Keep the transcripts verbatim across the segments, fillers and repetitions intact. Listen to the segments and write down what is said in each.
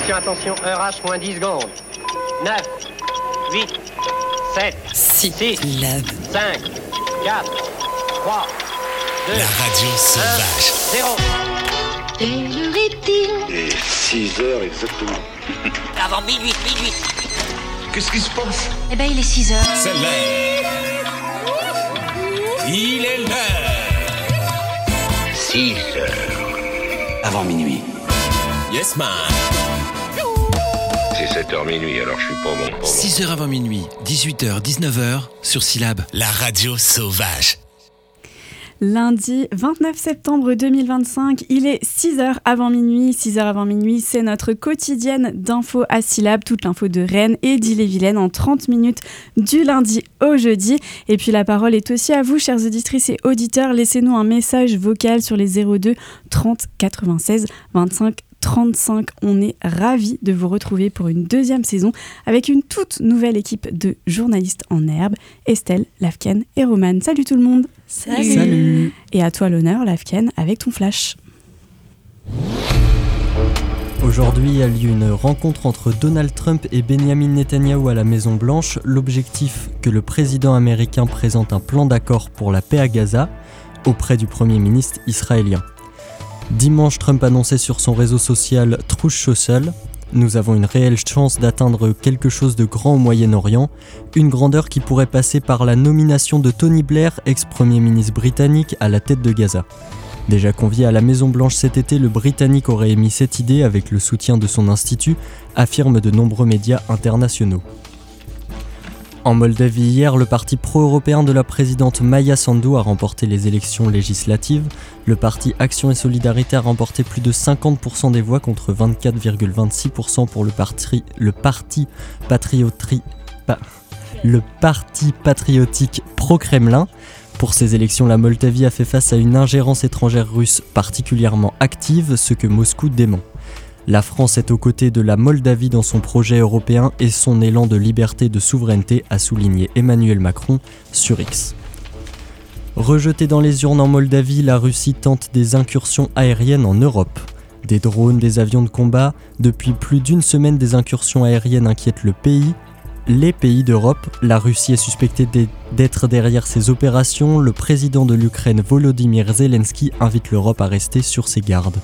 Attention, attention, heure H moins dix secondes. neuf, huit, sept, six, cinq, quatre, trois, deux, la radio sauvage. zéro. Quelle heure est-il ? Et six heures exactement. Avant minuit, minuit. Qu'est-ce qui se passe ? Eh ben, il est six heures. C'est l'heure. Il est l'heure. six heures. Avant minuit. Yes, man. C'est sept heures minuit, alors je suis pas bon. Pas bon. six heures avant minuit, dix-huit heures, dix-neuf heures, sur Syllab, la radio sauvage. Lundi vingt-neuf septembre deux mille vingt-cinq, il est six heures avant minuit. six heures avant minuit, c'est notre quotidienne d'infos à Syllab, toute l'info de Rennes et d'Ille-et-Vilaine en trente minutes du lundi au jeudi. Et puis la parole est aussi à vous, chères auditrices et auditeurs. Laissez-nous un message vocal sur les zéro deux trente quatre-vingt-seize vingt-cinq trente-cinq. On est ravis de vous retrouver pour une deuxième saison avec une toute nouvelle équipe de journalistes en herbe, Estelle, Lafken et Romane. Salut tout le monde. Salut. Salut. Et à toi l'honneur, Lafken, avec ton flash. Aujourd'hui a lieu une rencontre entre Donald Trump et Benjamin Netanyahou à la Maison Blanche. L'objectif, que le président américain présente un plan d'accord pour la paix à Gaza auprès du Premier ministre israélien. Dimanche, Trump annonçait sur son réseau social Truth Social: nous avons une réelle chance d'atteindre quelque chose de grand au Moyen-Orient, une grandeur qui pourrait passer par la nomination de Tony Blair, ex-premier ministre britannique, à la tête de Gaza. Déjà convié à la Maison-Blanche cet été, le Britannique aurait émis cette idée avec le soutien de son institut, affirment de nombreux médias internationaux. En Moldavie hier, le parti pro-européen de la présidente Maia Sandu a remporté les élections législatives. Le parti Action et Solidarité a remporté plus de cinquante pour cent des voix contre vingt-quatre virgule vingt-six pour cent pour le parti, le parti, patriotri, pa, le parti patriotique pro-Kremlin. Pour ces élections, la Moldavie a fait face à une ingérence étrangère russe particulièrement active, ce que Moscou dément. La France est aux côtés de la Moldavie dans son projet européen et son élan de liberté et de souveraineté, a souligné Emmanuel Macron sur X. Rejetée dans les urnes en Moldavie, la Russie tente des incursions aériennes en Europe. Des drones, des avions de combat, depuis plus d'une semaine des incursions aériennes inquiètent le pays. Les pays d'Europe, la Russie est suspectée d'être derrière ces opérations. Le président de l'Ukraine, Volodymyr Zelensky, invite l'Europe à rester sur ses gardes.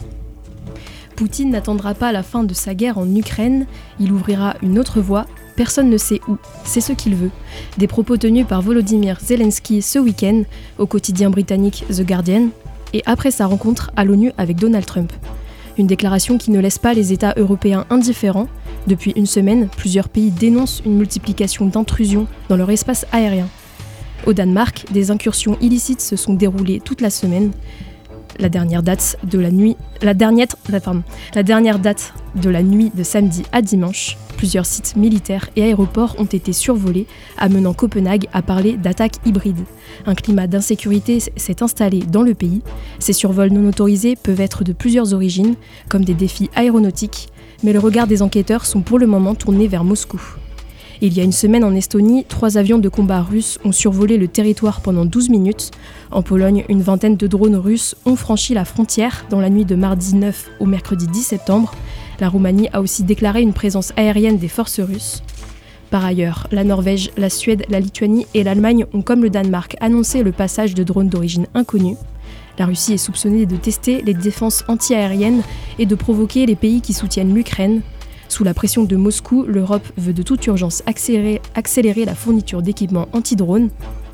Poutine n'attendra pas la fin de sa guerre en Ukraine, il ouvrira une autre voie, personne ne sait où, c'est ce qu'il veut. Des propos tenus par Volodymyr Zelensky ce week-end au quotidien britannique The Guardian, et après sa rencontre à l'ONU avec Donald Trump. Une déclaration qui ne laisse pas les États européens indifférents. Depuis une semaine, plusieurs pays dénoncent une multiplication d'intrusions dans leur espace aérien. Au Danemark, des incursions illicites se sont déroulées toute la semaine. La dernière date de la nuit, la dernière, pardon, la dernière date de la nuit de samedi à dimanche, plusieurs sites militaires et aéroports ont été survolés, amenant Copenhague à parler d'attaques hybrides. Un climat d'insécurité s'est installé dans le pays. Ces survols non autorisés peuvent être de plusieurs origines, comme des défis aéronautiques, mais le regard des enquêteurs sont pour le moment tournés vers Moscou. Il y a une semaine en Estonie, trois avions de combat russes ont survolé le territoire pendant douze minutes. En Pologne, une vingtaine de drones russes ont franchi la frontière dans la nuit de mardi neuf au mercredi dix septembre. La Roumanie a aussi déclaré une présence aérienne des forces russes. Par ailleurs, la Norvège, la Suède, la Lituanie et l'Allemagne ont, comme le Danemark, annoncé le passage de drones d'origine inconnue. La Russie est soupçonnée de tester les défenses anti-aériennes et de provoquer les pays qui soutiennent l'Ukraine. Sous la pression de Moscou, l'Europe veut de toute urgence accélérer, accélérer la fourniture d'équipements anti-drones.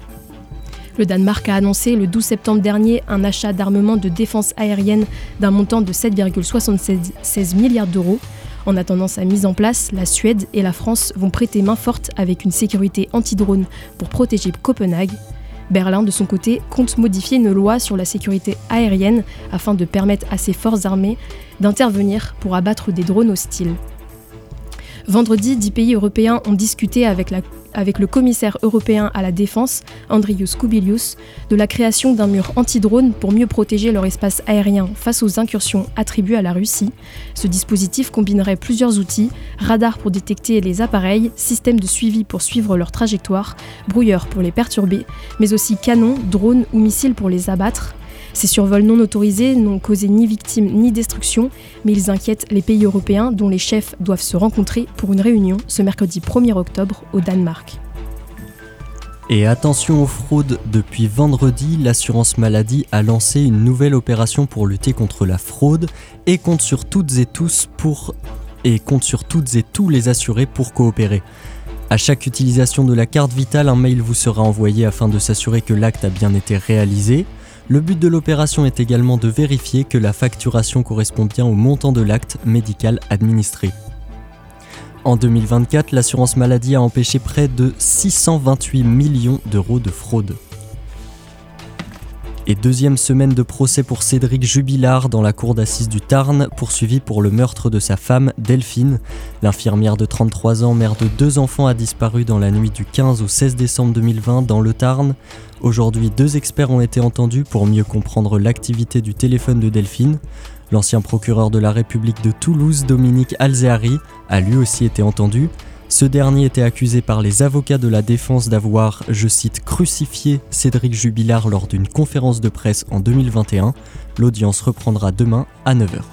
Le Danemark a annoncé le douze septembre dernier un achat d'armement de défense aérienne d'un montant de sept virgule soixante-seize milliards d'euros. En attendant sa mise en place, la Suède et la France vont prêter main forte avec une sécurité anti-drone pour protéger Copenhague. Berlin, de son côté, compte modifier une loi sur la sécurité aérienne afin de permettre à ses forces armées d'intervenir pour abattre des drones hostiles. Vendredi, dix pays européens ont discuté avec, la, avec le commissaire européen à la défense, Andrius Kubilius, de la création d'un mur anti-drone pour mieux protéger leur espace aérien face aux incursions attribuées à la Russie. Ce dispositif combinerait plusieurs outils, radars pour détecter les appareils, systèmes de suivi pour suivre leur trajectoire, brouilleurs pour les perturber, mais aussi canons, drones ou missiles pour les abattre. Ces survols non autorisés n'ont causé ni victimes ni destruction, mais ils inquiètent les pays européens dont les chefs doivent se rencontrer pour une réunion ce mercredi premier octobre au Danemark. Et attention aux fraudes, depuis vendredi, l'assurance maladie a lancé une nouvelle opération pour lutter contre la fraude et compte sur toutes et tous pour et compte sur toutes et tous les assurés pour coopérer. À chaque utilisation de la carte vitale, un mail vous sera envoyé afin de s'assurer que l'acte a bien été réalisé. Le but de l'opération est également de vérifier que la facturation correspond bien au montant de l'acte médical administré. En deux mille vingt-quatre, l'assurance maladie a empêché près de six cent vingt-huit millions d'euros de fraude. Et deuxième semaine de procès pour Cédric Jubilard dans la cour d'assises du Tarn, poursuivi pour le meurtre de sa femme Delphine. L'infirmière de trente-trois ans, mère de deux enfants, a disparu dans la nuit du quinze au seize décembre deux mille vingt dans le Tarn. Aujourd'hui, deux experts ont été entendus pour mieux comprendre l'activité du téléphone de Delphine. L'ancien procureur de la République de Toulouse, Dominique Alzehari, a lui aussi été entendu. Ce dernier était accusé par les avocats de la défense d'avoir, je cite, crucifié Cédric Jubilard lors d'une conférence de presse en deux mille vingt et un. L'audience reprendra demain à neuf heures.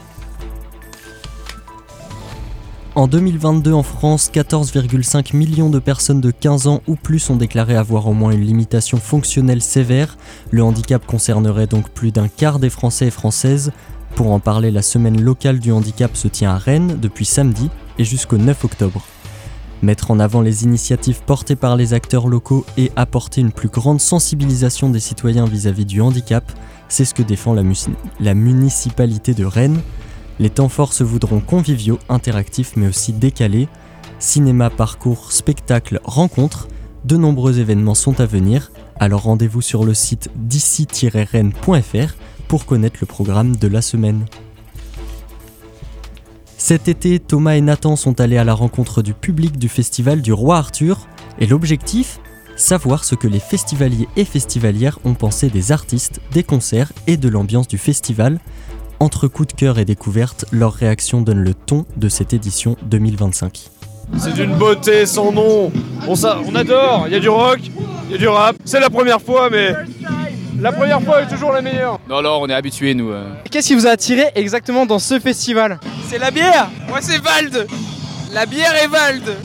En deux mille vingt-deux, en France, quatorze virgule cinq millions de personnes de quinze ans ou plus ont déclaré avoir au moins une limitation fonctionnelle sévère. Le handicap concernerait donc plus d'un quart des Français et Françaises. Pour en parler, la semaine locale du handicap se tient à Rennes depuis samedi et jusqu'au neuf octobre. Mettre en avant les initiatives portées par les acteurs locaux et apporter une plus grande sensibilisation des citoyens vis-à-vis du handicap, c'est ce que défend la, mus- la municipalité de Rennes. Les temps forts se voudront conviviaux, interactifs mais aussi décalés. Cinéma, parcours, spectacles, rencontres, de nombreux événements sont à venir, alors rendez-vous sur le site d'ici tiret rennes point f r pour connaître le programme de la semaine. Cet été, Thomas et Nathan sont allés à la rencontre du public du festival du Roi Arthur, et l'objectif, savoir ce que les festivaliers et festivalières ont pensé des artistes, des concerts et de l'ambiance du festival. Entre coup de cœur et découverte, leur réaction donne le ton de cette édition deux mille vingt-cinq. C'est d'une beauté sans nom, on, ça, on adore, il y a du rock, il y a du rap, c'est la première fois mais la première fois est toujours la meilleure. Non, non, on est habitués nous. Euh... Qu'est-ce qui vous a attiré exactement dans ce festival ? C'est la bière. Moi c'est Vald. La bière est Vald.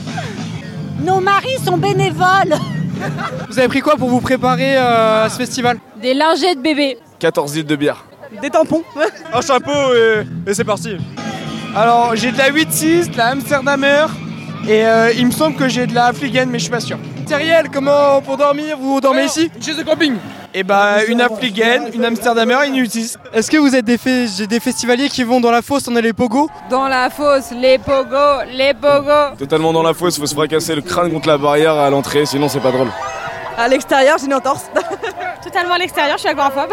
Nos maris sont bénévoles. Vous avez pris quoi pour vous préparer euh, à ce festival ? Des lingettes bébé. quatorze litres de bière. Des tampons. Un chapeau et, et c'est parti. Alors j'ai de la huit six, de la Amsterdamer et euh, il me semble que j'ai de la Affligen mais je suis pas sûr. Thériel, comment pour dormir vous dormez Alors, ici ? Chez The Camping. Et bah une Affligen, une Amsterdamer et une huit six. Est-ce que vous êtes des, fe- des festivaliers qui vont dans la fosse, on a les pogos ? Dans la fosse, les pogos, les pogos. Totalement dans la fosse, faut se fracasser le crâne contre la barrière à l'entrée, sinon c'est pas drôle. À l'extérieur, j'ai une entorse. Totalement à l'extérieur, je suis agoraphobe.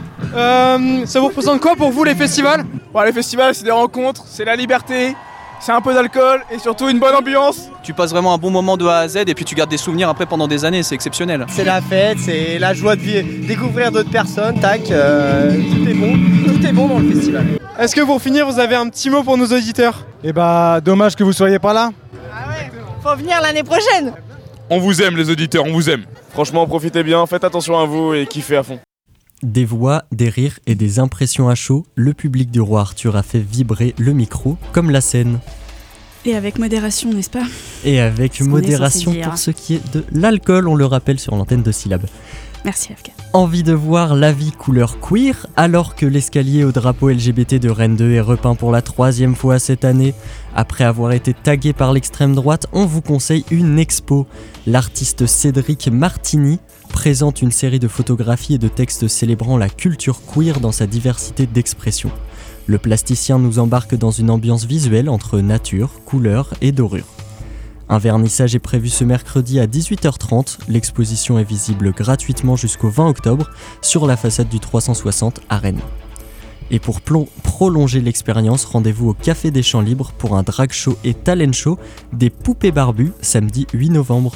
Euh, ça vous représente quoi pour vous les festivals ? Bon, les festivals c'est des rencontres, c'est la liberté, c'est un peu d'alcool et surtout une bonne ambiance. Tu passes vraiment un bon moment de A à Z et puis tu gardes des souvenirs après pendant des années, c'est exceptionnel. C'est la fête, c'est la joie de vivre, découvrir d'autres personnes, tac, euh, tout est bon, tout est bon dans le festival. Est-ce que pour finir vous avez un petit mot pour nos auditeurs ? Eh bah dommage que vous soyez pas là. Ah ouais, faut venir l'année prochaine. On vous aime les auditeurs, on vous aime. Franchement profitez bien, faites attention à vous et kiffez à fond. Des voix, des rires et des impressions à chaud, le public du Roi Arthur a fait vibrer le micro comme la scène. Et avec modération, n'est-ce pas ? Et avec Ce modération pour ce qui est de l'alcool, on le rappelle sur l'antenne de Syllab. Merci Afka. Envie de voir la vie couleur queer, alors que l'escalier au drapeau L G B T de Rennes deux est repeint pour la troisième fois cette année. Après avoir été tagué par l'extrême droite, on vous conseille une expo. L'artiste Cédric Martini présente une série de photographies et de textes célébrant la culture queer dans sa diversité d'expression. Le plasticien nous embarque dans une ambiance visuelle entre nature, couleurs et dorure. Un vernissage est prévu ce mercredi à dix-huit heures trente. L'exposition est visible gratuitement jusqu'au vingt octobre sur la façade du trois cent soixante à Rennes. Et pour plon- prolonger l'expérience, rendez-vous au Café des Champs Libres pour un drag show et talent show des Poupées Barbues samedi huit novembre.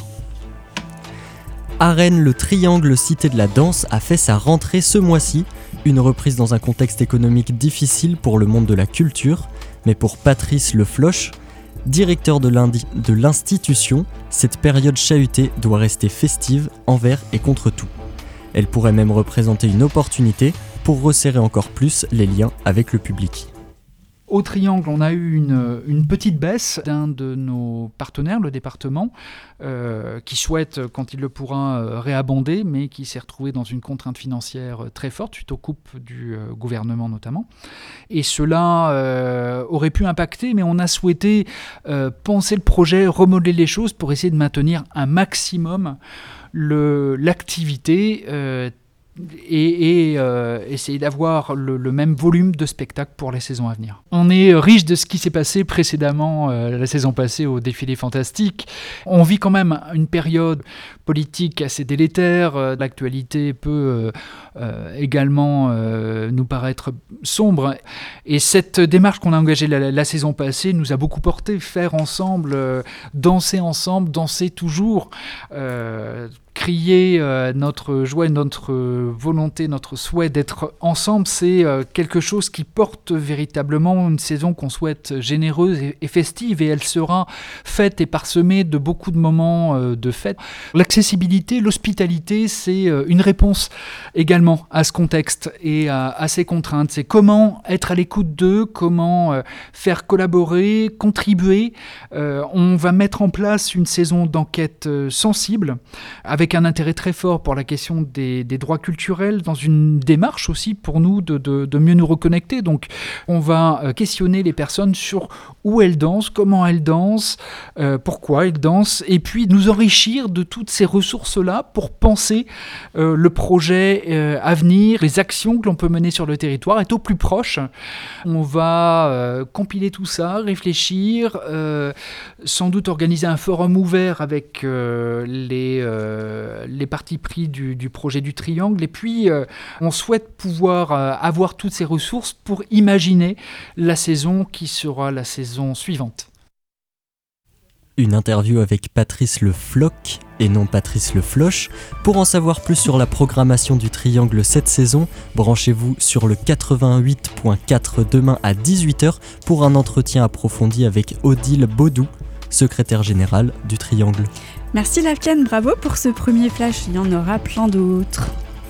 À Rennes, le Triangle Cité de la Danse a fait sa rentrée ce mois-ci. Une reprise dans un contexte économique difficile pour le monde de la culture, mais pour Patrice Le Floch, directeur de, de l'institution, cette période chahutée doit rester festive envers et contre tout. Elle pourrait même représenter une opportunité, pour resserrer encore plus les liens avec le public. Au Triangle, on a eu une, une petite baisse d'un de nos partenaires, le département, euh, qui souhaite, quand il le pourra, euh, réabonder, mais qui s'est retrouvé dans une contrainte financière très forte, suite aux coupes du euh, gouvernement notamment. Et cela euh, aurait pu impacter, mais on a souhaité euh, penser le projet, remodeler les choses pour essayer de maintenir un maximum le, l'activité euh, et, et euh, essayer d'avoir le, le même volume de spectacles pour les saisons à venir. On est riche de ce qui s'est passé précédemment, euh, la saison passée au Défilé Fantastique. On vit quand même une période politique assez délétère. Euh, l'actualité peut euh, euh, également euh, nous paraître sombre. Et cette démarche qu'on a engagée la, la saison passée nous a beaucoup porté. Faire ensemble, euh, danser ensemble, danser toujours, euh, crier euh, notre joie, notre euh, volonté, notre souhait d'être ensemble, c'est euh, quelque chose qui porte véritablement une saison qu'on souhaite généreuse et, et festive, et elle sera faite et parsemée de beaucoup de moments euh, de fête. L'accessibilité, l'hospitalité, c'est euh, une réponse également à ce contexte et à, à ces contraintes. C'est comment être à l'écoute d'eux, comment euh, faire collaborer, contribuer. Euh, on va mettre en place une saison d'enquête euh, sensible, avec avec un intérêt très fort pour la question des, des droits culturels, dans une démarche aussi pour nous de, de, de mieux nous reconnecter. Donc on va questionner les personnes sur où elles dansent, comment elles dansent, euh, pourquoi elles dansent, et puis nous enrichir de toutes ces ressources-là pour penser euh, le projet euh, à venir, les actions que l'on peut mener sur le territoire, être au plus proche. On va euh, compiler tout ça, réfléchir, euh, sans doute organiser un forum ouvert avec euh, les... Euh, les partis pris du, du projet du Triangle, et puis euh, on souhaite pouvoir euh, avoir toutes ces ressources pour imaginer la saison qui sera la saison suivante. Une interview avec Patrice Le Floch et non Patrice Le Floch. Pour en savoir plus sur la programmation du Triangle cette saison, branchez-vous sur le quatre-vingt-huit point quatre demain à dix-huit heures pour un entretien approfondi avec Odile Baudou, secrétaire générale du Triangle. Merci Lavken, bravo pour ce premier flash, il y en aura plein d'autres.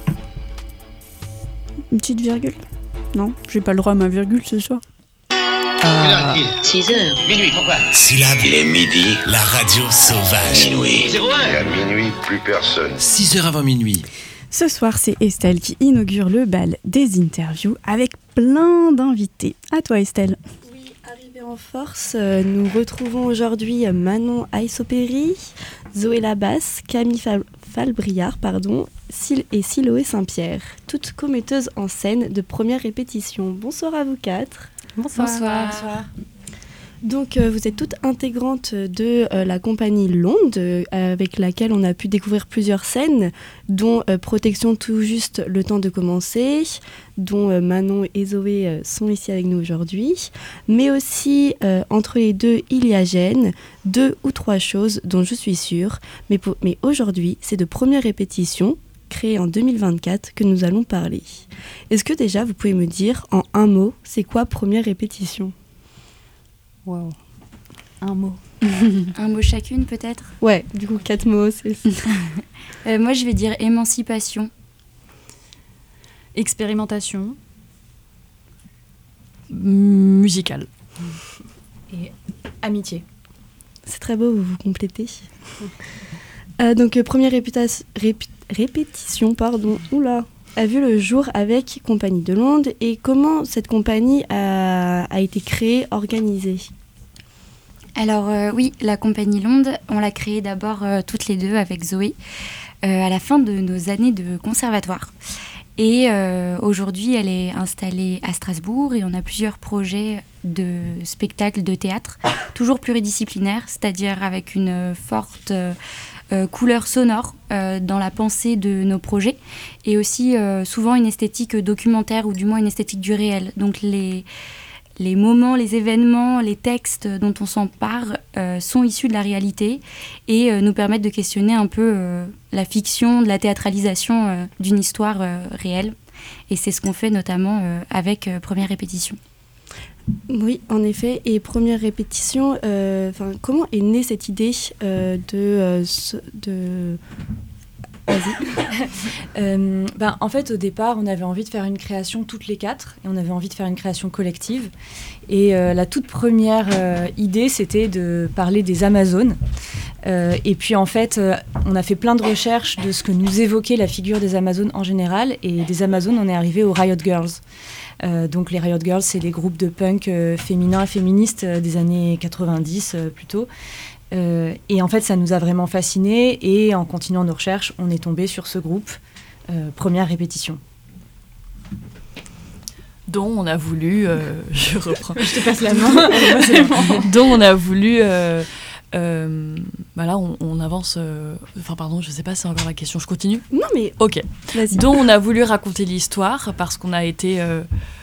Une petite virgule ? Non, j'ai pas le droit à ma virgule ce soir. Ah. six heures. Minuit, pourquoi ? Syllabe. Il est midi, la radio sauvage. Minuit. zéro un. Et à minuit, plus personne. six heures avant minuit. Ce soir, c'est Estelle qui inaugure le bal des interviews avec plein d'invités. À toi Estelle. Arrivée en force, euh, nous retrouvons aujourd'hui Manon Aïsopéry, Zoé Labasse, Camille Fal- Falbriard pardon, Sil- et Siloé Saint-Pierre, toutes commetteuses en scène de première répétition. Bonsoir à vous quatre. Bonsoir. Bonsoir. Bonsoir. Donc euh, vous êtes toutes intégrantes de euh, la compagnie L'Onde, euh, avec laquelle on a pu découvrir plusieurs scènes, dont euh, Protection tout juste le temps de commencer, dont euh, Manon et Zoé euh, sont ici avec nous aujourd'hui, mais aussi euh, entre les deux il y a Gênes, deux ou trois choses dont je suis sûre, mais, pour, mais aujourd'hui c'est de première répétition, créée en deux mille vingt-quatre, que nous allons parler. Est-ce que déjà vous pouvez me dire en un mot, c'est quoi première répétition ? Wow. Un mot. Un mot chacune peut-être ? Ouais, du coup quatre mots. C'est... euh, moi je vais dire émancipation. Expérimentation. Musicale. Et amitié. C'est très beau, vous vous complétez. euh, donc euh, première réputa- rép- répétition, pardon, oula, a vu le jour avec Compagnie de L'Onde, et comment cette compagnie a, a été créée, organisée ? Alors euh, oui, la Compagnie L'Onde, on l'a créée d'abord euh, toutes les deux avec Zoé, euh, à la fin de nos années de conservatoire. Et euh, aujourd'hui, elle est installée à Strasbourg, et on a plusieurs projets de spectacles de théâtre, toujours pluridisciplinaires, c'est-à-dire avec une forte... Euh, Euh, couleur sonore euh, dans la pensée de nos projets, et aussi euh, souvent une esthétique documentaire, ou du moins une esthétique du réel. Donc les, les moments, les événements, les textes dont on s'empare euh, sont issus de la réalité et euh, nous permettent de questionner un peu euh, la fiction, de la théâtralisation euh, d'une histoire euh, réelle. Et c'est ce qu'on fait notamment euh, avec euh, Première Répétition. Oui, en effet. Et première répétition, euh, comment est née cette idée euh, de, euh, de Vas-y. euh, ben, en fait, au départ, on avait envie de faire une création toutes les quatre, et on avait envie de faire une création collective. Et euh, la toute première euh, idée, c'était de parler des Amazones. Euh, et puis, en fait, euh, on a fait plein de recherches de ce que nous évoquait la figure des Amazones en général. Et des Amazones, on est arrivé aux Riot Girls. Euh, donc, les Riot Girls, c'est les groupes de punk euh, féminins et féministes euh, des années quatre-vingt-dix euh, plutôt. Euh, et en fait, ça nous a vraiment fascinés. Et en continuant nos recherches, on est tombé sur ce groupe, euh, première répétition. Dont on a voulu... Euh, je reprends. Je te passe la main. Dont on a voulu... Euh, euh, bah là, on, on avance... Euh, enfin, pardon, je sais pas si c'est encore la question. Je continue ? Non, mais... Ok. Vas-y. Dont on a voulu raconter l'histoire parce qu'on a été... Euh,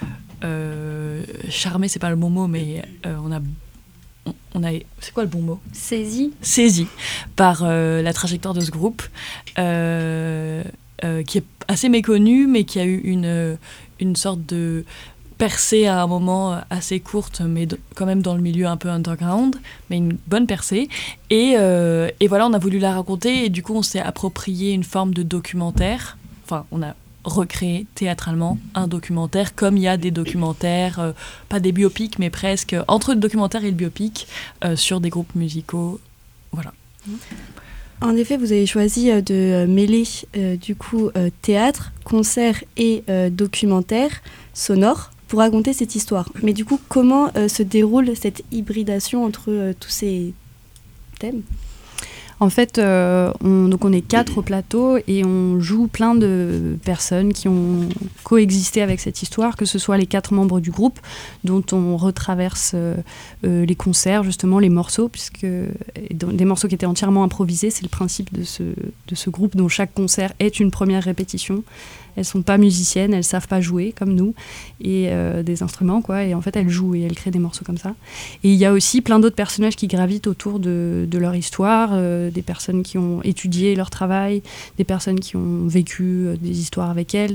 euh, charmé, c'est pas le bon mot, mais euh, on a... On a, c'est quoi le bon mot ? Saisi. Saisi par euh, la trajectoire de ce groupe, euh, euh, qui est assez méconnu, mais qui a eu une, une sorte de percée à un moment assez courte, mais de, quand même dans le milieu un peu underground, mais une bonne percée. Et, euh, et voilà, on a voulu la raconter, et du coup, on s'est approprié une forme de documentaire. Enfin, on a recréer théâtralement un documentaire, comme il y a des documentaires, euh, pas des biopics, mais presque, entre le documentaire et le biopic, euh, sur des groupes musicaux. Voilà. En effet, vous avez choisi euh, de mêler euh, du coup euh, théâtre, concert et euh, documentaire sonore pour raconter cette histoire. Mais du coup, comment euh, se déroule cette hybridation entre euh, tous ces thèmes ? En fait, euh, on, donc on est quatre au plateau et on joue plein de personnes qui ont coexisté avec cette histoire, que ce soit les quatre membres du groupe, dont on retraverse euh, euh, les concerts, justement, les morceaux, puisque des morceaux qui étaient entièrement improvisés, c'est le principe de ce, de ce groupe dont chaque concert est une première répétition. Elles sont pas musiciennes, elles savent pas jouer comme nous, et euh, des instruments, quoi. Et en fait, elles jouent et elles créent des morceaux comme ça. Et il y a aussi plein d'autres personnages qui gravitent autour de, de leur histoire, euh, des personnes qui ont étudié leur travail, des personnes qui ont vécu euh, des histoires avec elles.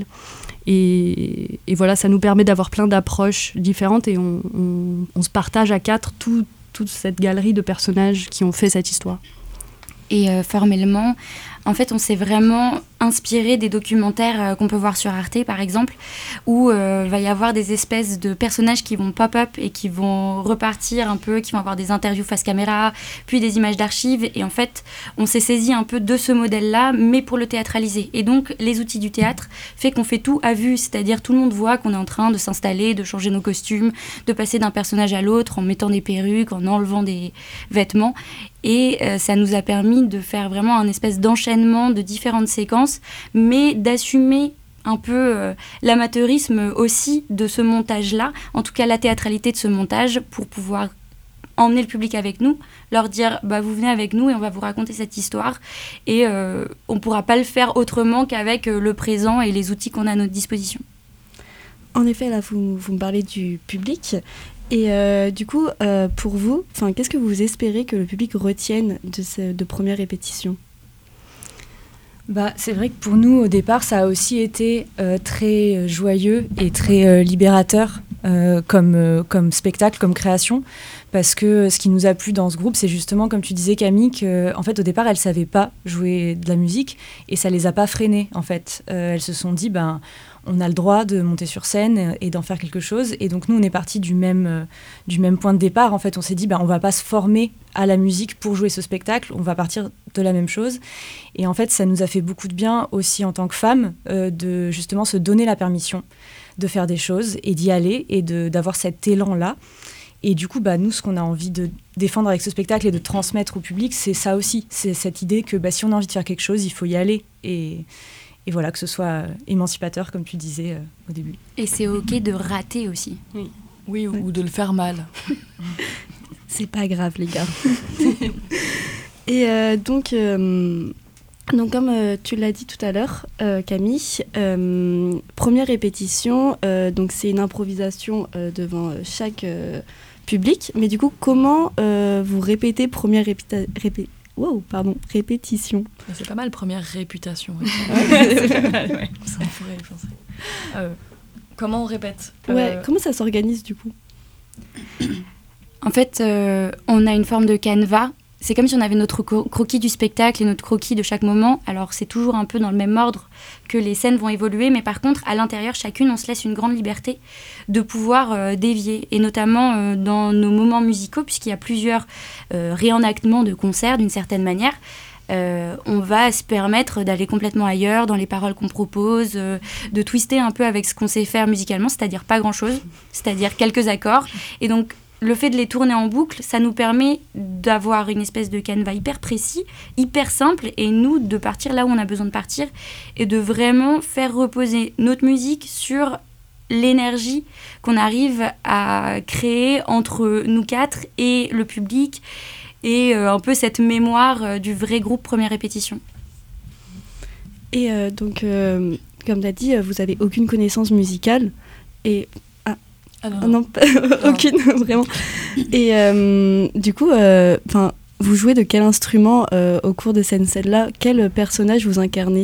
Et, et voilà, ça nous permet d'avoir plein d'approches différentes et on, on, on se partage à quatre tout, toute cette galerie de personnages qui ont fait cette histoire. Et euh, formellement, en fait, on s'est vraiment inspiré des documentaires euh, qu'on peut voir sur Arte, par exemple, où il euh, va y avoir des espèces de personnages qui vont pop-up et qui vont repartir un peu, qui vont avoir des interviews face caméra, puis des images d'archives. Et en fait, on s'est saisi un peu de ce modèle-là, mais pour le théâtraliser. Et donc, les outils du théâtre fait qu'on fait tout à vue, c'est-à-dire tout le monde voit qu'on est en train de s'installer, de changer nos costumes, de passer d'un personnage à l'autre en mettant des perruques, en enlevant des vêtements. Et euh, ça nous a permis de faire vraiment un espèce d'enchaînement de différentes séquences, mais d'assumer un peu euh, l'amateurisme aussi de ce montage-là, en tout cas la théâtralité de ce montage, pour pouvoir emmener le public avec nous, leur dire bah, « vous venez avec nous et on va vous raconter cette histoire ». Et euh, on ne pourra pas le faire autrement qu'avec euh, le présent et les outils qu'on a à notre disposition. En effet, là, vous, vous me parlez du public. Et euh, du coup, euh, pour vous, qu'est-ce que vous espérez que le public retienne de ces de premières répétitions ? Bah, c'est vrai que pour nous, au départ, ça a aussi été euh, très joyeux et très euh, libérateur euh, comme, euh, comme spectacle, comme création. Parce que ce qui nous a plu dans ce groupe, c'est justement, comme tu disais Camille, qu'en fait, au départ, elles ne savaient pas jouer de la musique et ça ne les a pas freinées, en fait. Euh, elles se sont dit, ben, on a le droit de monter sur scène et d'en faire quelque chose. Et donc, nous, on est partis du même, euh, du même point de départ. En fait, on s'est dit, ben, on ne va pas se former à la musique pour jouer ce spectacle. On va partir de la même chose. Et en fait, ça nous a fait beaucoup de bien aussi en tant que femmes euh, de justement se donner la permission de faire des choses et d'y aller et de, d'avoir cet élan-là. Et du coup, bah, nous, ce qu'on a envie de défendre avec ce spectacle et de transmettre au public, c'est ça aussi. C'est cette idée que bah, si on a envie de faire quelque chose, il faut y aller. Et, et voilà, que ce soit émancipateur, comme tu disais euh, au début. Et c'est OK de rater aussi. Oui, oui, ou, ou de le faire mal. C'est pas grave, les gars. Et euh, donc... Euh Donc comme euh, tu l'as dit tout à l'heure, euh, Camille, euh, première répétition, euh, donc c'est une improvisation euh, devant chaque euh, public. Mais du coup, comment euh, vous répétez première répéta- répé- wow, pardon, répétition ? C'est pas mal, première réputation. Ouais. Ouais, c'est pas mal, ouais. Ça pourrait penser. Euh, comment on répète ? Ouais, euh... comment ça s'organise du coup ? En fait, euh, on a une forme de canevas c'est comme si on avait notre cro- croquis du spectacle et notre croquis de chaque moment. Alors c'est toujours un peu dans le même ordre que les scènes vont évoluer, mais par contre à l'intérieur, chacune, on se laisse une grande liberté de pouvoir euh, dévier, et notamment euh, dans nos moments musicaux, puisqu'il y a plusieurs euh, réenactements de concerts d'une certaine manière. Euh, on va se permettre d'aller complètement ailleurs dans les paroles qu'on propose, euh, de twister un peu avec ce qu'on sait faire musicalement, c'est-à-dire pas grand-chose, c'est-à-dire quelques accords. Et donc, le fait de les tourner en boucle, ça nous permet d'avoir une espèce de canevas hyper précis, hyper simple, et nous, de partir là où on a besoin de partir, et de vraiment faire reposer notre musique sur l'énergie qu'on arrive à créer entre nous quatre et le public, et euh, un peu cette mémoire euh, du vrai groupe première répétition. Et euh, donc, euh, comme tu as dit, vous n'avez aucune connaissance musicale. Et... Ah, ah non, non, pas, aucune, vraiment. Et euh, du coup, euh, vous jouez de quel instrument euh, au cours de cette scène-là? Quel personnage vous incarnez?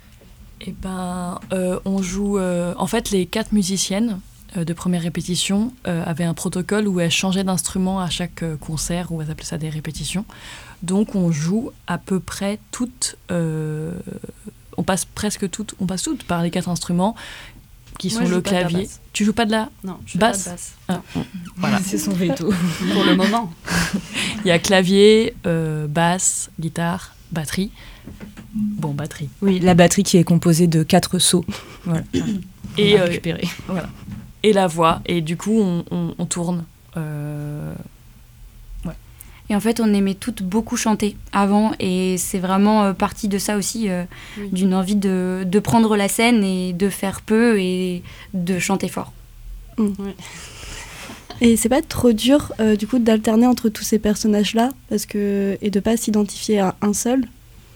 Eh ben, euh, on joue... Euh, en fait, les quatre musiciennes de première répétition euh, avaient un protocole où elles changeaient d'instrument à chaque euh, concert, où elles appelaient ça des répétitions. Donc on joue à peu près toutes, euh, on passe presque toutes, on passe toutes par les quatre instruments qui Moi, sont je le joue pas de la clavier. basse. Tu joues pas de la Non, je joue basse. pas de basse. Ah, voilà. C'est son veto pour le moment. Il y a clavier, euh, basse, guitare, batterie. Bon, batterie. Oui, la batterie qui est composée de quatre sauts. Voilà. Et euh, récupérer. Voilà. Et la voix, et du coup on, on, on tourne. Euh... Ouais. Et en fait, on aimait toutes beaucoup chanter avant, et c'est vraiment euh, partie de ça aussi, euh, oui. d'une envie de, de prendre la scène et de faire peu et de chanter fort. Mmh. Ouais. Et c'est pas trop dur euh, du coup d'alterner entre tous ces personnages-là, parce que et de pas s'identifier à un seul?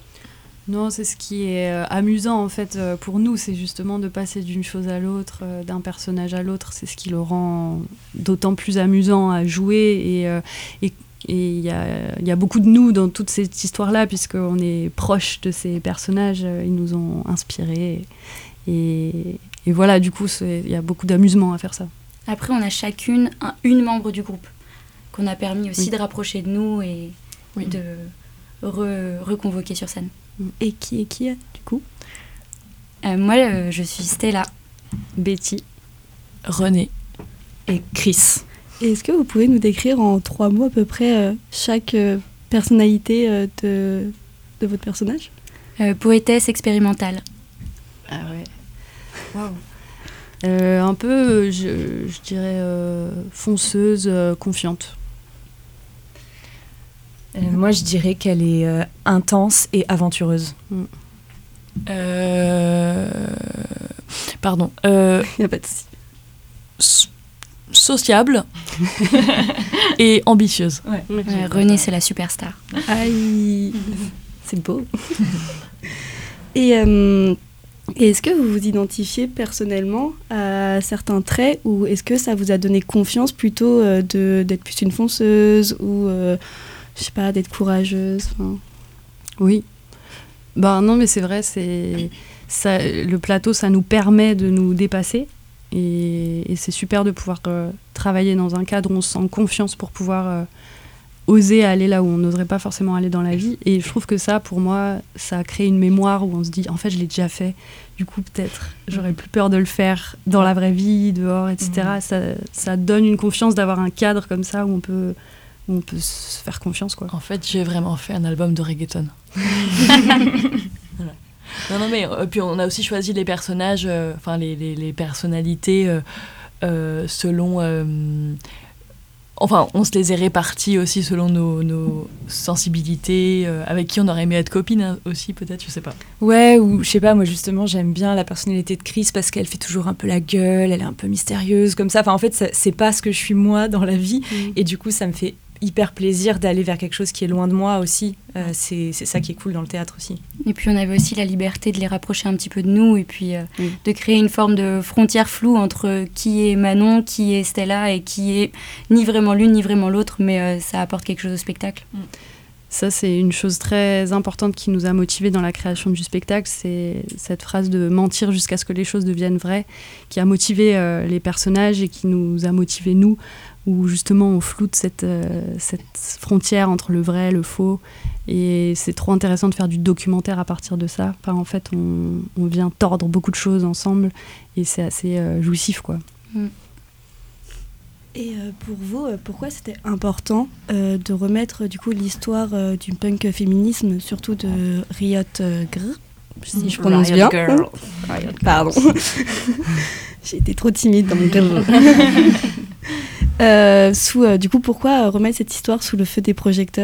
Non, c'est ce qui est euh, amusant en fait euh, pour nous, c'est justement de passer d'une chose à l'autre, euh, d'un personnage à l'autre, c'est ce qui le rend d'autant plus amusant à jouer, et euh, et il y a, y a beaucoup de nous dans toute cette histoire-là, puisqu'on est proche de ces personnages, euh, ils nous ont inspirés, et, et voilà, du coup il y a beaucoup d'amusement à faire ça. Après, on a chacune un, une membre du groupe qu'on a permis aussi oui. de rapprocher de nous et oui. de re, reconvoquer sur scène. Et qui est qui, du coup? euh, Moi, euh, je suis Stella. Betty. René. Et Chris. Et est-ce que vous pouvez nous décrire en trois mots à peu près euh, chaque euh, personnalité euh, de, de votre personnage? euh, Poétesse expérimentale. Ah ouais. Waouh. Euh, un peu, je, je dirais, euh, fonceuse, euh, confiante. Euh, moi, je dirais qu'elle est euh, intense et aventureuse. Mm. Euh... Pardon. Il euh... n'y a pas de souci. So- sociable et ambitieuse. Ouais. Ouais, Renée, c'est la superstar. Aïe, c'est beau. Et, euh, et est-ce que vous vous identifiez personnellement à certains traits, ou est-ce que ça vous a donné confiance plutôt euh, de, d'être plus une fonceuse, ou euh, je sais pas, d'être courageuse? Oui. Ben non, mais c'est vrai, c'est ça, le plateau, ça nous permet de nous dépasser, et, et c'est super de pouvoir euh, travailler dans un cadre où on se sent confiance pour pouvoir euh, oser aller là où on n'oserait pas forcément aller dans la vie. Et je trouve que ça, pour moi, ça crée une mémoire où on se dit, en fait, je l'ai déjà fait. Du coup, peut-être, j'aurais plus peur de le faire dans la vraie vie, dehors, et cetera. Mmh. Ça, ça donne une confiance d'avoir un cadre comme ça où on peut, où on peut se faire confiance, quoi. En fait, j'ai vraiment fait un album de reggaeton. Voilà. Non, non, mais euh, puis on a aussi choisi les personnages, enfin euh, les, les, les personnalités euh, euh, selon... Euh, Enfin, on se les est répartis aussi selon nos, nos sensibilités, euh, avec qui on aurait aimé être copine hein, aussi, peut-être, je sais pas. Ouais, ou je sais pas, moi justement, j'aime bien la personnalité de Chris parce qu'elle fait toujours un peu la gueule, elle est un peu mystérieuse, comme ça. Enfin, en fait, ça, c'est pas ce que je suis moi dans la vie, mmh. et du coup, ça me fait hyper plaisir d'aller vers quelque chose qui est loin de moi aussi. Euh, c'est, c'est ça qui est cool dans le théâtre aussi. Et puis on avait aussi la liberté de les rapprocher un petit peu de nous, et puis euh, oui. de créer une forme de frontière floue entre qui est Manon, qui est Stella, et qui est ni vraiment l'une ni vraiment l'autre, mais euh, ça apporte quelque chose au spectacle. Ça, c'est une chose très importante qui nous a motivés dans la création du spectacle, c'est cette phrase de mentir jusqu'à ce que les choses deviennent vraies, qui a motivé euh, les personnages et qui nous a motivés nous, où justement on floute cette, euh, cette frontière entre le vrai et le faux. Et c'est trop intéressant de faire du documentaire à partir de ça. Enfin, en fait, on, on vient tordre beaucoup de choses ensemble et c'est assez euh, jouissif, quoi. Mm. Et euh, pour vous, euh, pourquoi c'était important euh, de remettre du coup l'histoire euh, du punk féminisme, surtout de Riot euh, Grrr, si je prononce Riot bien. Girl. Riot, pardon. J'ai été trop timide dans mon grrr. euh, sous, euh, du coup, pourquoi euh, remettre cette histoire sous le feu des projecteurs ?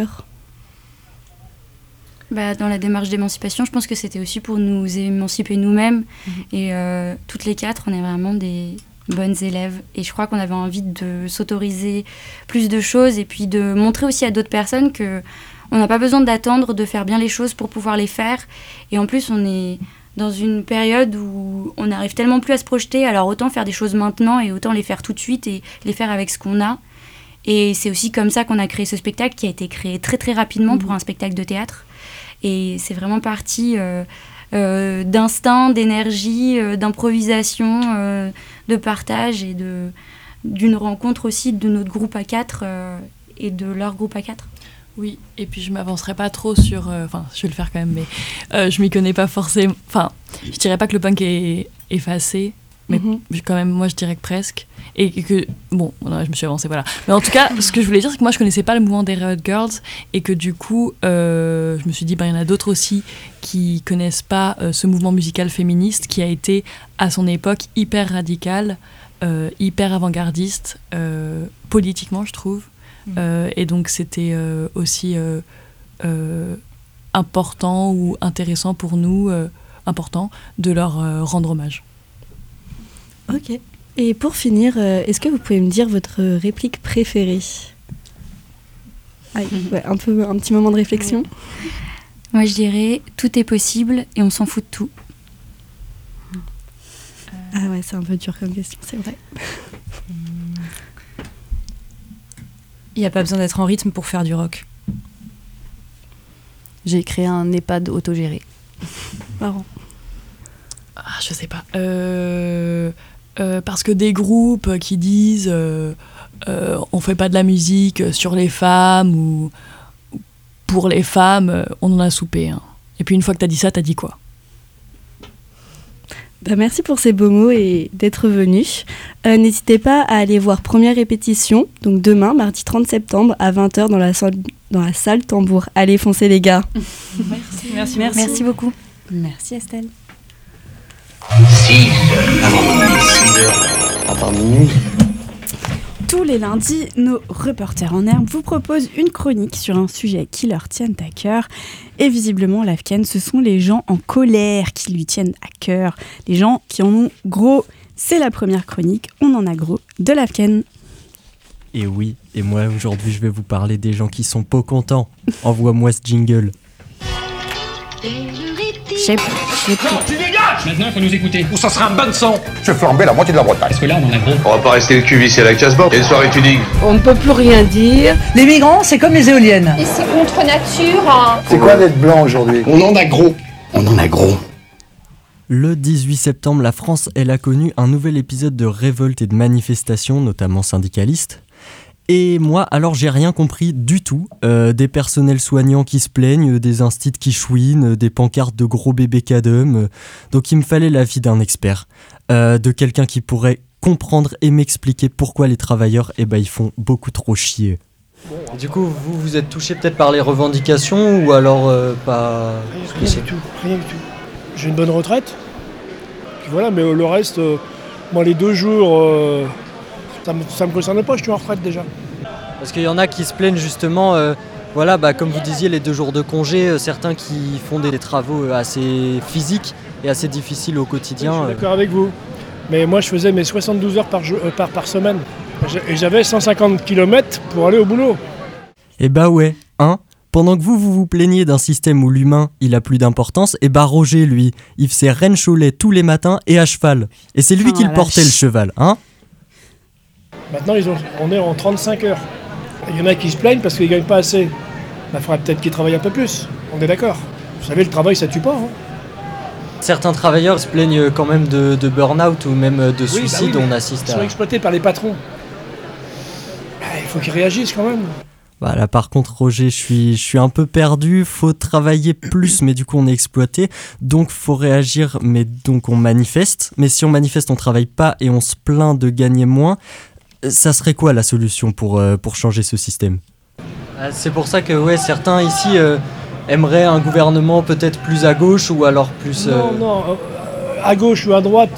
Bah, dans la démarche d'émancipation, je pense que c'était aussi pour nous émanciper nous-mêmes. Mmh. Et euh, toutes les quatre, on est vraiment des bonnes élèves. Et je crois qu'on avait envie de s'autoriser plus de choses et puis de montrer aussi à d'autres personnes qu'on n'a pas besoin d'attendre de faire bien les choses pour pouvoir les faire. Et en plus, on est dans une période où on n'arrive tellement plus à se projeter. Alors autant faire des choses maintenant et autant les faire tout de suite et les faire avec ce qu'on a. Et c'est aussi comme ça qu'on a créé ce spectacle qui a été créé très très rapidement mmh. pour un spectacle de théâtre. Et c'est vraiment parti euh, euh, d'instinct, d'énergie, euh, d'improvisation, euh, de partage et de, d'une rencontre aussi de notre groupe à quatre euh, et de leur groupe à quatre. Oui, et puis je ne m'avancerai pas trop sur... Enfin, euh, je vais le faire quand même, mais euh, je ne m'y connais pas forcément... Enfin, je ne dirais pas que le punk est effacé, mais mm-hmm. quand même, moi, je dirais que presque. Et que... Bon, non, je me suis avancée, voilà. Mais en tout cas, ce que je voulais dire, c'est que moi, je ne connaissais pas le mouvement des Riot Girls et que du coup, euh, je me suis dit, ben, il y en a d'autres aussi qui ne connaissent pas euh, ce mouvement musical féministe qui a été, à son époque, hyper radical, euh, hyper avant-gardiste, euh, politiquement, je trouve. Euh, et donc c'était euh, aussi euh, euh, important ou intéressant pour nous, euh, important, de leur euh, rendre hommage. Ok. Et pour finir, euh, est-ce que vous pouvez me dire votre réplique préférée ? Aïe, ouais, un, peu, un petit moment de réflexion. Moi je dirais « Tout est possible et on s'en fout de tout ». Ah ouais, c'est un peu dur comme question, c'est vrai. Il n'y a pas besoin d'être en rythme pour faire du rock. J'ai créé un EHPAD autogéré. Marrant. Ah, je sais pas. Euh, euh, parce que des groupes qui disent euh, euh, on fait pas de la musique sur les femmes ou pour les femmes, on en a soupé. Hein. Et puis une fois que t'as dit ça, t'as dit quoi ? Bah merci pour ces beaux mots et d'être venus. Euh, n'hésitez pas à aller voir première répétition, donc demain, mardi trente septembre, à vingt heures dans la salle, dans la salle Tambour. Allez, foncez les gars. Merci. Merci, merci. Merci beaucoup. Merci Estelle. six heures avant minuit, six heures avant minuit. Tous les lundis, nos reporters en herbe vous proposent une chronique sur un sujet qui leur tienne à cœur. Et visiblement, l'Afken, ce sont les gens en colère qui lui tiennent à cœur. Les gens qui en ont gros. C'est la première chronique, on en a gros, de l'Afken. Et oui, et moi aujourd'hui je vais vous parler des gens qui sont pas contents. Envoie-moi ce jingle. J'ai pas. Tu dégages! Maintenant, il faut nous écouter. Ou ça sera un bon son. Je vais flamber la moitié de la Bretagne. Parce que là, on en a gros. On va pas rester le cul vissé à la casse-bord. Et une soirée tu digues. On ne peut plus rien dire. Les migrants, c'est comme les éoliennes. Et c'est contre nature. Hein. C'est quoi d'être blanc aujourd'hui? On en a gros. On en a gros. Le dix-huit septembre, la France, elle a connu un nouvel épisode de révolte et de manifestations, notamment syndicalistes. Et moi, alors j'ai rien compris du tout. Euh, des personnels soignants qui se plaignent, des instits qui chouinent, des pancartes de gros bébés cadum. Euh, donc il me fallait l'avis d'un expert, euh, de quelqu'un qui pourrait comprendre et m'expliquer pourquoi les travailleurs, eh ben, ils font beaucoup trop chier. Bon, du coup, vous vous êtes touché peut-être par les revendications ou alors euh, pas... Rien du tout, rien du tout. J'ai une bonne retraite. Puis voilà, mais le reste, euh, moi les deux jours... Euh Ça me, ça me concerne pas, je suis en retraite déjà. Parce qu'il y en a qui se plaignent justement, euh, voilà, bah, comme vous disiez, les deux jours de congé, euh, certains qui font des, des travaux assez physiques et assez difficiles au quotidien. Oui, je suis d'accord euh... avec vous, mais moi je faisais mes soixante-douze heures par, jour, euh, par, par semaine et j'avais cent cinquante kilomètres pour aller au boulot. Et bah ouais, hein. Pendant que vous, vous vous plaignez d'un système où l'humain, il a plus d'importance, et bah Roger, lui, il faisait Rennes Cholet tous les matins et à cheval. Et c'est lui oh, qui le portait vache. Le cheval, hein. Maintenant, ils ont, on est en trente-cinq heures. Il y en a qui se plaignent parce qu'ils ne gagnent pas assez. Il faudra peut-être qu'ils travaillent un peu plus. On est d'accord. Vous savez, le travail, ça tue pas. Hein. Certains travailleurs se plaignent quand même de, de burn-out ou même de oui, suicide. Bah oui, on assiste ils à... sont exploités par les patrons. faut qu'ils réagissent quand même. Bah là par contre Roger, je suis, je suis un peu perdu, faut travailler plus mais du coup on est exploité, donc faut réagir mais donc on manifeste, mais si on manifeste on travaille pas et on se plaint de gagner moins, ça serait quoi la solution pour, euh, pour changer ce système ? C'est pour ça que ouais, certains ici euh, aimeraient un gouvernement peut-être plus à gauche ou alors plus... Euh... Non, non, euh, à gauche ou à droite,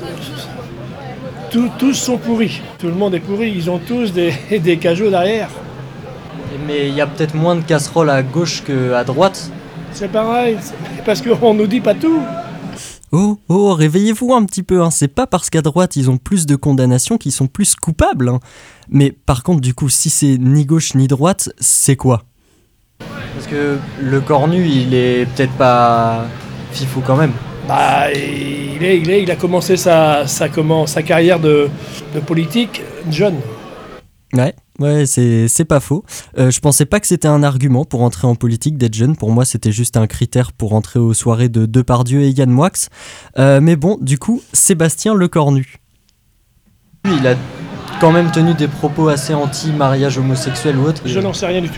tout, tous sont pourris, tout le monde est pourri, ils ont tous des, des cajots derrière. Mais il y a peut-être moins de casseroles à gauche qu'à droite. C'est pareil, c'est parce qu'on nous dit pas tout. Oh, oh, réveillez-vous un petit peu, hein. C'est pas parce qu'à droite ils ont plus de condamnations qu'ils sont plus coupables. Hein. Mais par contre, du coup, si c'est ni gauche ni droite, c'est quoi ? Parce que le cornu, il est peut-être pas fifou quand même. Bah, il, est, il, est, il a commencé sa, sa, comment, sa carrière de, de politique jeune. Ouais, ouais, c'est, c'est pas faux. Euh, je pensais pas que c'était un argument pour entrer en politique d'être jeune. Pour moi, c'était juste un critère pour entrer aux soirées de Depardieu et Yann Moix. Euh, mais bon, du coup, Sébastien Lecornu. Il a quand même tenu des propos assez anti-mariage homosexuel ou autre. Je n'en sais rien du tout.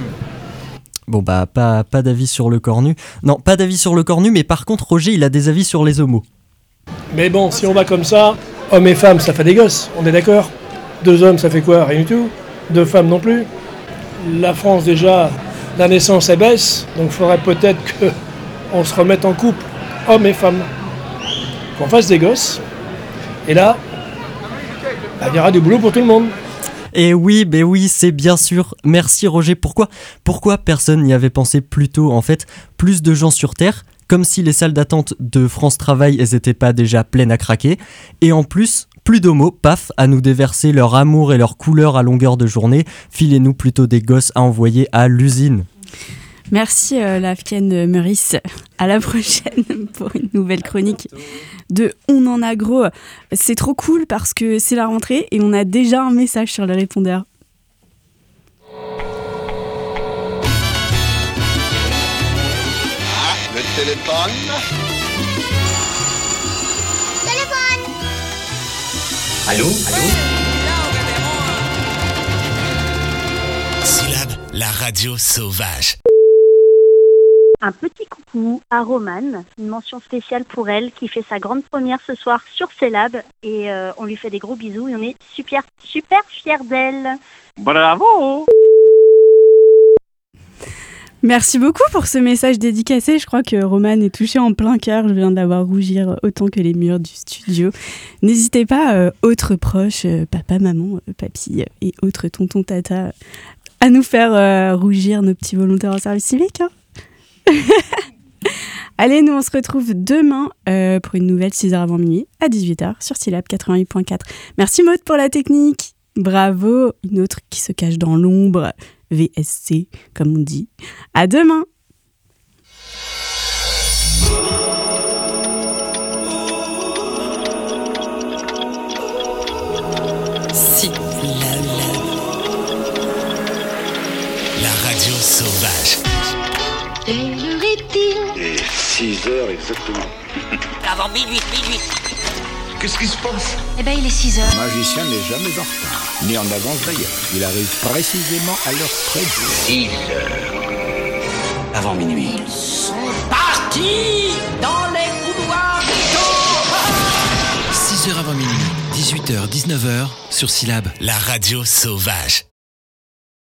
Bon bah, pas, pas d'avis sur Lecornu. Non, pas d'avis sur Lecornu, mais par contre, Roger, il a des avis sur les homos. Mais bon, si on va comme ça, hommes et femmes, ça fait des gosses, on est d'accord ? Deux hommes, ça fait quoi ? Rien du tout. Deux femmes non plus. La France, déjà, la naissance, elle baisse. Donc il faudrait peut-être qu'on se remette en couple, hommes et femmes. Qu'on fasse des gosses. Et là, bah, il y aura du boulot pour tout le monde. Et oui, ben oui, c'est bien sûr. Merci Roger. Pourquoi, pourquoi personne n'y avait pensé plus tôt ? En fait, plus de gens sur Terre, comme si les salles d'attente de France Travail, elles étaient pas déjà pleines à craquer. Et en plus... plus d'homos, paf, à nous déverser leur amour et leur couleur à longueur de journée. Filez-nous plutôt des gosses à envoyer à l'usine. Merci euh, Lafken Meurice. À la prochaine pour une nouvelle chronique de On en a gros. C'est trop cool parce que c'est la rentrée et on a déjà un message sur le répondeur. Ah, le téléphone. Allô, allô. Syllabe, la radio sauvage. Un petit coucou à Romane, une mention spéciale pour elle qui fait sa grande première ce soir sur Syllabe et euh, on lui fait des gros bisous et on est super super fiers d'elle. Bravo. Merci beaucoup pour ce message dédicacé. Je crois que Romane est touchée en plein cœur. Je viens d'avoir rougir autant que les murs du studio. N'hésitez pas, euh, autres proches, euh, papa, maman, euh, papy euh, et autres tonton, tata, à nous faire euh, rougir nos petits volontaires en service civique. Hein. Allez, nous on se retrouve demain euh, pour une nouvelle six heures avant minuit à dix-huit heures sur Syllabe quatre-vingt-huit point quatre. Merci Maud pour la technique. Bravo, une autre qui se cache dans l'ombre. V S C, comme on dit. À demain! Si, la, la. La radio sauvage. Quelle heure est-il ? Et six heures exactement. Avant minuit, minuit. Qu'est-ce qui se passe? Eh ben, il est six heures. Le magicien n'est jamais en retard, ni en avance d'ailleurs. Il arrive précisément à l'heure prévue. six heures. Avant minuit. Ils sont partis dans les couloirs du temps. six heures avant minuit, dix-huit heures, dix-neuf heures, sur Syllabe, la radio sauvage.